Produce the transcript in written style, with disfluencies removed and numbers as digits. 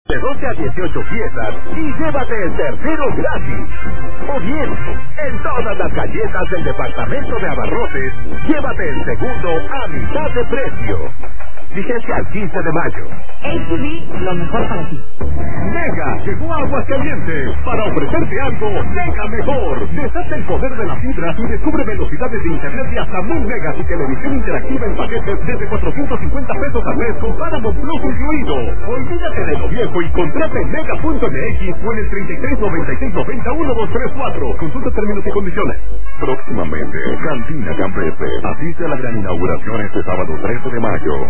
De 12 a 18 piezas y llévate el tercero gratis. O bien, en todas las galletas del departamento de abarrotes, llévate el segundo a mitad de precio. Vigencia al 15 de mayo. HB, lo mejor para ti. Mega llegó a Aguascalientes para ofrecerte algo mega mejor. Desata el poder de la fibra y descubre velocidades de internet de hasta 1000 megas y televisión interactiva en paquetes desde 450 pesos al mes con Paramount Plus incluido. Olvídate de lo viejo y contrata en mega.mx o en el 33 96 90 1234. Consulta términos y condiciones. Próximamente, Cantina Campestre. Asiste a la gran inauguración este sábado 13 de mayo.